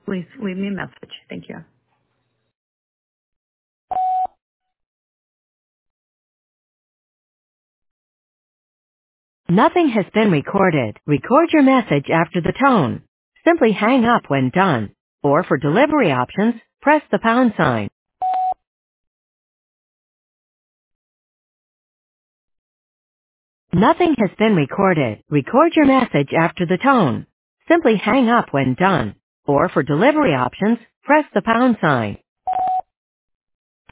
Please leave me a message. Thank you. Nothing has been recorded. Record your message after the tone. Simply hang up when done. Or for delivery options, press the pound sign. Nothing has been recorded. Record your message after the tone. Simply hang up when done. Or for delivery options, press the pound sign.